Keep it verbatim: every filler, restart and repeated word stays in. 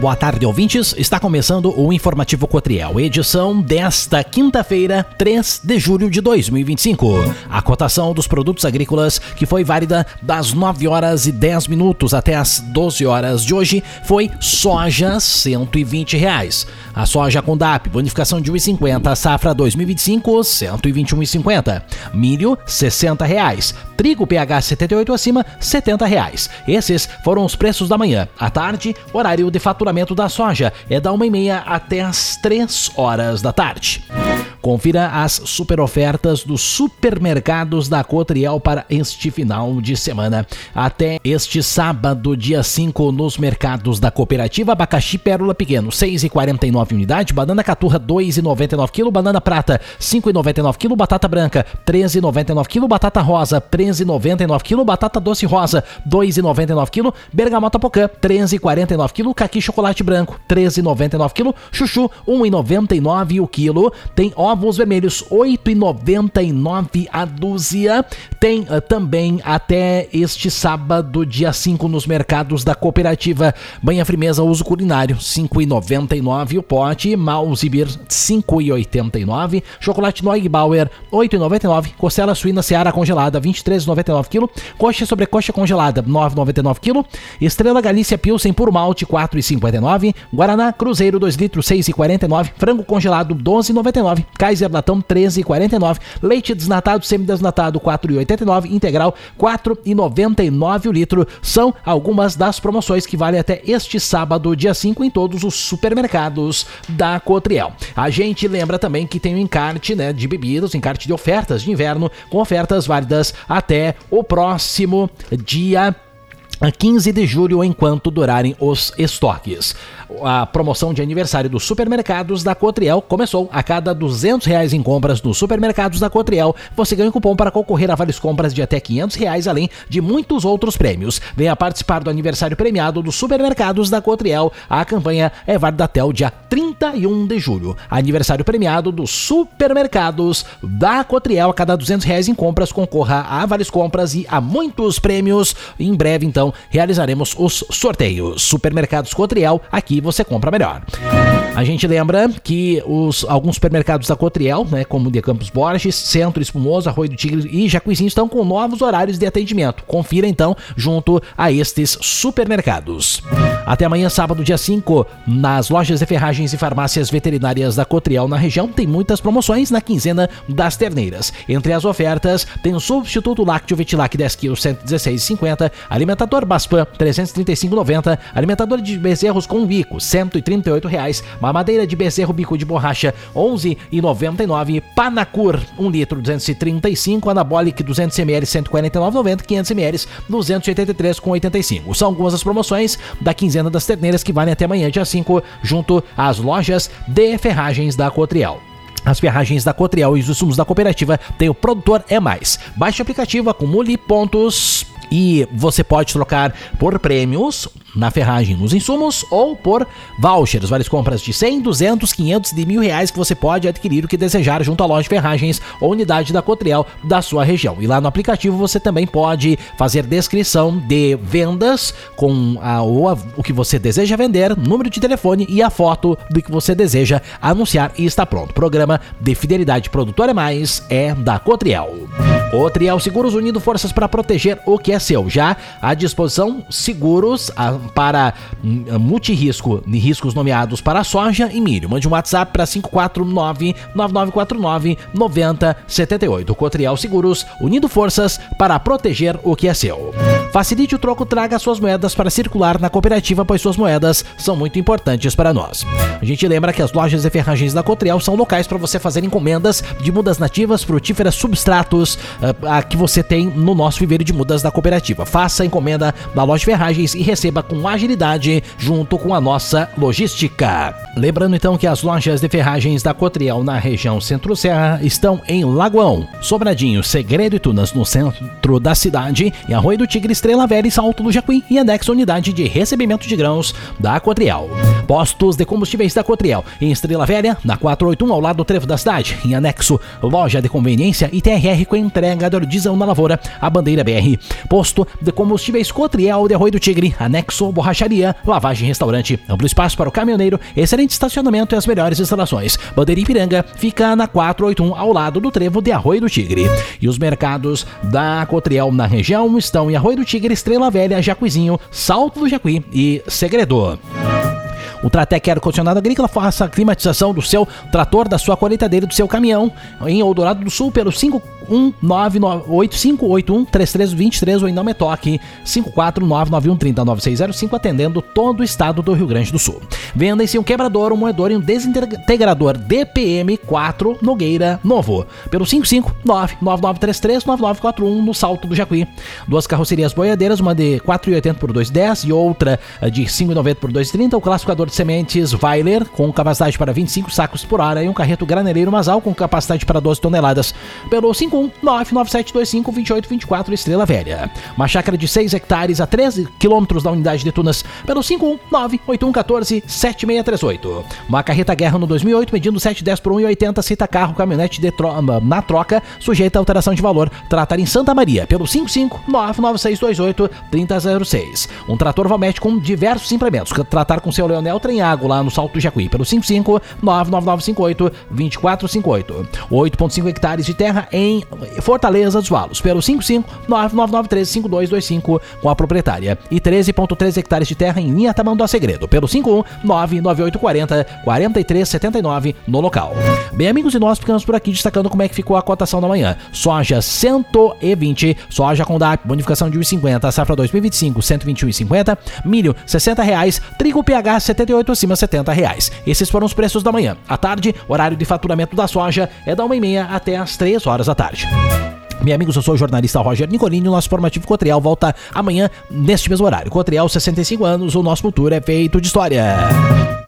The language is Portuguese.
boa tarde, ouvintes. Está começando o Informativo Cotriel, edição desta quinta-feira, três de julho de dois mil e vinte e cinco. A cotação dos produtos agrícolas, que foi válida das nove horas e dez minutos até as doze horas de hoje, foi soja cento e vinte reais. A soja com D A P, bonificação de um real e cinquenta, safra dois mil e vinte e cinco, cento e vinte e um reais e cinquenta. Milho, sessenta reais. Trigo P H setenta e oito acima, setenta reais. Esses foram os preços da manhã. À tarde, horário de faturamento da soja é da uma e meia até as três horas da tarde. Confira as super ofertas dos supermercados da Cotriel para este final de semana. Até este sábado, dia cinco, nos mercados da cooperativa, abacaxi Pérola Pequeno, seis reais e quarenta e nove unidade, banana caturra, dois reais e noventa e nove quilo, banana prata, cinco reais e noventa e nove quilo, batata branca, treze reais e noventa e nove quilo, batata rosa, treze reais e noventa e nove quilo, batata doce rosa, dois reais e noventa e nove quilo, bergamota pocã, treze reais e quarenta e nove quilo, caqui chocolate branco, treze reais e noventa e nove quilo, chuchu, um real e noventa e nove o quilo, tem ovos vermelhos, oito reais e noventa e nove a dúzia. Tem uh, também até este sábado, dia cinco, nos mercados da cooperativa, banha frimeza uso culinário, cinco reais e noventa e nove o pote, Malzibir, cinco reais e oitenta e nove, chocolate Neugbauer, oito reais e noventa e nove, costela suína Seara congelada, vinte e três reais e noventa e nove quilo, coxa sobre coxa congelada, nove reais e noventa e nove quilo, Estrela Galícia Pilsen puro malte, quatro reais e cinquenta e nove, Guaraná Cruzeiro dois litros, seis reais e quarenta e nove, frango congelado, doze reais e noventa e nove, Kaiser latão, treze reais e quarenta e nove, leite desnatado, semidesnatado, quatro reais e oitenta e nove, integral, quatro reais e noventa e nove o litro. São algumas das promoções que valem até este sábado, dia cinco, em todos os supermercados da Cotriel. A gente lembra também que tem o encarte, né, de bebidas, encarte de ofertas de inverno, com ofertas válidas até o próximo dia quinze de julho, enquanto durarem os estoques. A promoção de aniversário dos supermercados da Cotriel começou. A cada duzentos reais em compras nos supermercados da Cotriel, você ganha um cupom para concorrer a várias compras de até quinhentos reais, além de muitos outros prêmios. Venha participar do aniversário premiado dos supermercados da Cotriel. A campanha é válida até o dia trinta e um de julho. Aniversário premiado dos supermercados da Cotriel. A cada duzentos reais em compras, concorra a várias compras e a muitos prêmios. Em breve, então, realizaremos os sorteios. Supermercados Cotriel, aqui você compra melhor. A gente lembra que os, alguns supermercados da Cotriel, né, como o de Campos Borges, Centro Espumoso, Arroio do Tigre e Jacuizinho, estão com novos horários de atendimento. Confira então junto a estes supermercados. Até amanhã, sábado, dia cinco, nas lojas de ferragens e farmácias veterinárias da Cotriel na região, tem muitas promoções na quinzena das terneiras. Entre as ofertas, tem o substituto lácteo Vetilac dez quilos, cento e dezesseis reais e cinquenta, alimentador Baspan, trezentos e trinta e cinco reais e noventa, alimentador de bezerros com bico, cento e trinta e oito reais, mamadeira de bezerro bico de borracha, onze reais e noventa e nove, Panacur, um litro, duzentos e trinta e cinco, Anabolic, duzentos mililitros, cento e quarenta e nove reais e noventa, quinhentos mililitros, duzentos e oitenta e três reais e oitenta e cinco. São algumas das promoções da quinzena das terneiras que valem até amanhã, dia cinco, junto às lojas de ferragens da Cotriel. As ferragens da Cotriel e os insumos da cooperativa tem o Produtor é Mais. Baixe o aplicativo, acumule pontos e você pode trocar por prêmios na ferragem nos insumos ou por vouchers, várias compras de cem, duzentos, quinhentos e de mil reais que você pode adquirir o que desejar junto à loja de ferragens ou unidade da Cotriel da sua região. E lá no aplicativo você também pode fazer descrição de vendas com a, ou a, o que você deseja vender, número de telefone e a foto do que você deseja anunciar e está pronto. Programa de fidelidade Produtor é Mais é da Cotriel. Cotriel Seguros, unindo forças para proteger o que é seu. Já à disposição seguros a, para uh, multirrisco e riscos nomeados para soja e milho. Mande um WhatsApp para cinco quatro nove, nove nove quatro nove, nove zero sete oito. Cotriel Seguros, unindo forças para proteger o que é seu. Facilite o troco, traga suas moedas para circular na cooperativa, pois suas moedas são muito importantes para nós. A gente lembra que as lojas de ferragens da Cotriel são locais para você fazer encomendas de mudas nativas, frutíferas, substratos, a que você tem no nosso viveiro de mudas da cooperativa. Faça a encomenda da loja de ferragens e receba com agilidade junto com a nossa logística. Lembrando então que as lojas de ferragens da Cotriel na região Centro-Serra estão em Lagoão, Sobradinho, Segredo e Tunas no centro da cidade, e Arroio do Tigre, Estrela Velha e Salto do Jacuí, e anexo unidade de recebimento de grãos da Cotriel. Postos de combustíveis da Cotriel em Estrela Velha, na quatrocentos e oitenta e um, ao lado do trevo da cidade. Em anexo, loja de conveniência e T R R com entrega de diesel na Lavoura, a Bandeira B R. Posto de combustíveis Cotriel de Arroio do Tigre, anexo Aço, borracharia, lavagem e restaurante, amplo espaço para o caminhoneiro, excelente estacionamento e as melhores instalações. Bandeira Ipiranga fica na quatrocentos e oitenta e um, ao lado do trevo de Arroio do Tigre. E os mercados da Cotriel na região estão em Arroio do Tigre, Estrela Velha, Jacuizinho, Salto do Jacuí e Segredo. O Tratec Ar-Condicionado Agrícola, faça a climatização do seu trator, da sua colheitadeira, do seu caminhão em Eldorado do Sul pelo cinco um nove oito cinco oito um três três dois três ou em Não Toque cinco quatro nove nove um três zero nove seis zero cinco, atendendo todo o estado do Rio Grande do Sul. Venda-se um quebrador, um moedor e um desintegrador D P M quatro Nogueira Novo pelo cinco cinco nove nove nove três três nove nove quatro um no Salto do Jacuí. Duas carrocerias boiadeiras, uma de quatro reais e oitenta por dois reais e dez e outra de cinco reais e noventa por dois reais e trinta. O classificador de sementes Weiler com capacidade para vinte e cinco sacos por hora e um carreto graneleiro Masal com capacidade para doze toneladas pelo cinco um nove nove sete dois cinco dois oito dois quatro Estrela Velha. Uma chácara de seis hectares a treze quilômetros da unidade de Tunas pelo cinco um nove oito um um quatro sete seis três oito. Uma carreta Guerra no dois mil e oito medindo sete dez por um e oitenta, cita carro, caminhonete de tro... na troca, sujeita a alteração de valor. Tratar em Santa Maria pelo cinco cinco nove nove seis dois oito três zero zero seis. Um trator Valmet com diversos implementos. Tratar com seu Leonel Trenhago lá no Salto do Jacuí pelo cinco cinco nove nove nove cinco oito dois quatro cinco oito. oito vírgula cinco hectares de terra em Fortaleza dos Valos pelo cinco cinco nove nove nove três cinco dois dois cinco com a proprietária e treze vírgula três hectares de terra em Linha Tamanduá Segredo pelo cinco um nove nove oito quatro zero quatro três sete nove no local. Bem, amigos, e nós ficamos por aqui destacando como é que ficou a cotação da manhã. Soja cento e vinte, soja com D A P, bonificação de um real e cinquenta, safra dois mil e vinte e cinco, cento e vinte e um reais e cinquenta, milho sessenta reais, trigo P H setenta e oito acima setenta reais. Esses foram os preços da manhã. À tarde, horário de faturamento da soja é da uma e meia até as três horas da tarde. Meus amigos, eu sou o jornalista Roger Nicolini. O nosso informativo Cotriel volta amanhã neste mesmo horário. Cotriel, sessenta e cinco anos, o nosso futuro é feito de história.